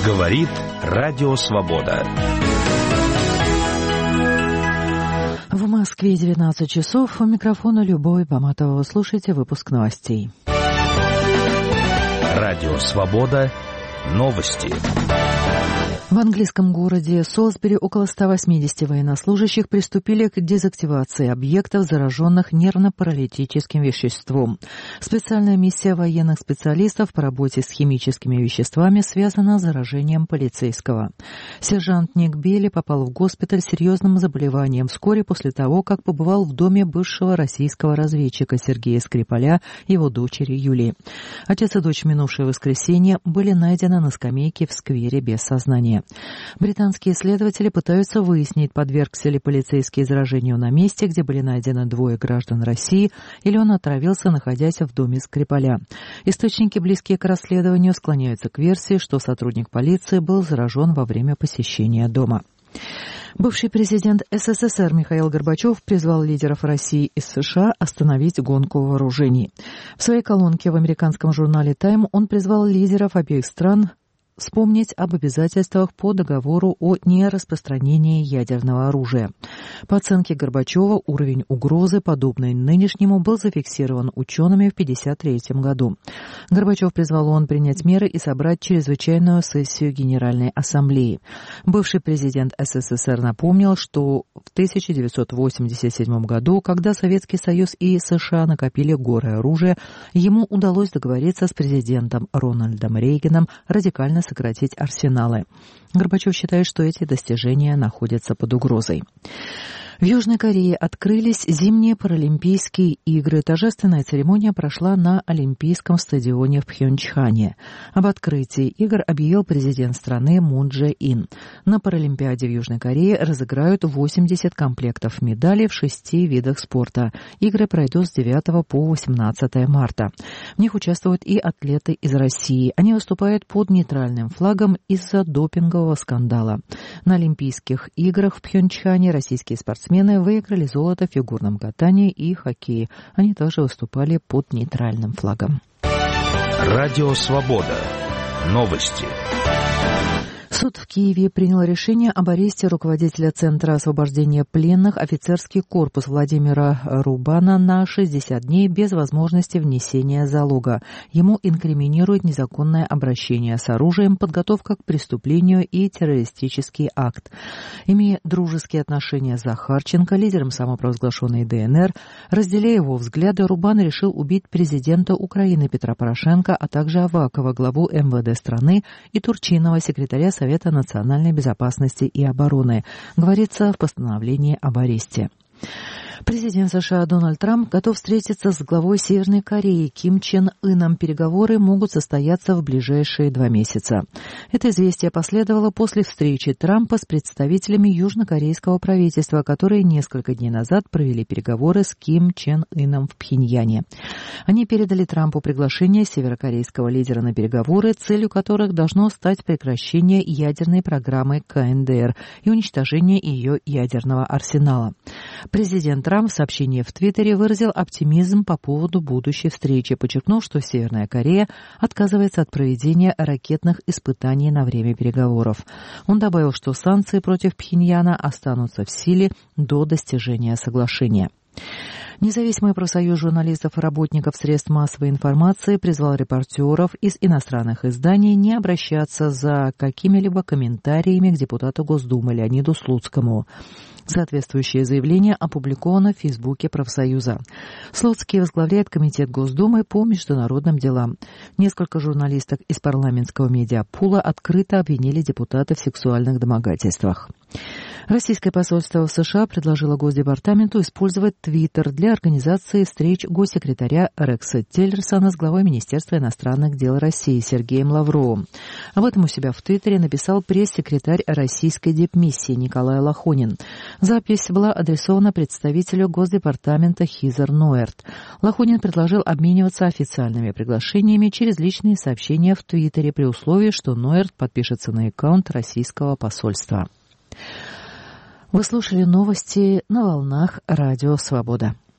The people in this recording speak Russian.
Говорит Радио Свобода. В Москве 19 часов. У микрофона Любовь Баматова. Вы слушаете выпуск новостей. Радио Свобода. Новости. В английском городе Солсбери около 180 военнослужащих приступили к дезактивации объектов, зараженных нервно-паралитическим веществом. Специальная миссия военных специалистов по работе с химическими веществами связана с заражением полицейского. Сержант Ник Белли попал в госпиталь с серьезным заболеванием вскоре после того, как побывал в доме бывшего российского разведчика Сергея Скрипаля и его дочери Юлии. Отец и дочь в минувшее воскресенье были найдены на скамейке в сквере без сознания. Британские следователи пытаются выяснить, подвергся ли полицейский заражению на месте, где были найдены двое граждан России, или он отравился, находясь в доме Скрипаля. Источники, близкие к расследованию, склоняются к версии, что сотрудник полиции был заражен во время посещения дома. Бывший президент СССР Михаил Горбачев призвал лидеров России и США остановить гонку вооружений. В своей колонке в американском журнале «Тайм» он призвал лидеров обеих стран вспомнить об обязательствах по договору о нераспространении ядерного оружия. По оценке Горбачева, уровень угрозы, подобный нынешнему, был зафиксирован учеными в 1953 году. Горбачев призвал ООН принять меры и собрать чрезвычайную сессию Генеральной Ассамблеи. Бывший президент СССР напомнил, что в 1987 году, когда Советский Союз и США накопили горы оружия, ему удалось договориться с президентом Рональдом Рейганом радикально сократить арсеналы. Горбачев считает, что эти достижения находятся под угрозой. В Южной Корее открылись зимние Паралимпийские игры. Торжественная церемония прошла на Олимпийском стадионе в Пхёнчхане. Об открытии игр объявил президент страны Мун Чжэ Ин. На Паралимпиаде в Южной Корее разыграют 80 комплектов медалей в 6 видах спорта. Игры пройдут с 9 по 18 марта. В них участвуют и атлеты из России. Они выступают под нейтральным флагом из-за допингового скандала. На Олимпийских играх в Пхёнчхане российские спортсмены выиграли золото в фигурном катании и хоккее. Они также выступали под нейтральным флагом. Радио Свобода. Новости. Суд в Киеве принял решение об аресте руководителя Центра освобождения пленных офицерский корпус Владимира Рубана на 60 дней без возможности внесения залога. Ему инкриминируют незаконное обращение с оружием, подготовка к преступлению и террористический акт. Имея дружеские отношения с Захарченко, лидером самопровозглашенной ДНР, разделяя его взгляды, Рубан решил убить президента Украины Петра Порошенко, а также Авакова, главу МВД страны, и Турчинова, секретаря Совета национальной безопасности и обороны, говорится в постановлении об аресте. Президент США Дональд Трамп готов встретиться с главой Северной Кореи Ким Чен Ыном. Переговоры могут состояться в ближайшие 2 месяца. Это известие последовало после встречи Трампа с представителями южнокорейского правительства, которые несколько дней назад провели переговоры с Ким Чен Ыном в Пхеньяне. Они передали Трампу приглашение северокорейского лидера на переговоры, целью которых должно стать прекращение ядерной программы КНДР и уничтожение ее ядерного арсенала. Президент Трамп в сообщении в Твиттере выразил оптимизм по поводу будущей встречи, подчеркнув, что Северная Корея отказывается от проведения ракетных испытаний на время переговоров. Он добавил, что санкции против Пхеньяна останутся в силе до достижения соглашения. Независимый профсоюз журналистов и работников средств массовой информации призвал репортеров из иностранных изданий не обращаться за какими-либо комментариями к депутату Госдумы Леониду Слуцкому. Соответствующее заявление опубликовано в Фейсбуке профсоюза. Слуцкий возглавляет Комитет Госдумы по международным делам. Несколько журналисток из парламентского медиапула открыто обвинили депутата в сексуальных домогательствах. Российское посольство в США предложило Госдепартаменту использовать Твиттер для организации встреч госсекретаря Рекса Тиллерсона с главой Министерства иностранных дел России Сергеем Лавровым. Об этом у себя в Твиттере написал пресс-секретарь российской дипмиссии Николай Лохонин. Запись была адресована представителю Госдепартамента Хизер Ноэрт. Лохонин предложил обмениваться официальными приглашениями через личные сообщения в Твиттере при условии, что Ноэрт подпишется на аккаунт российского посольства. Вы слушали новости на волнах Радио Свобода.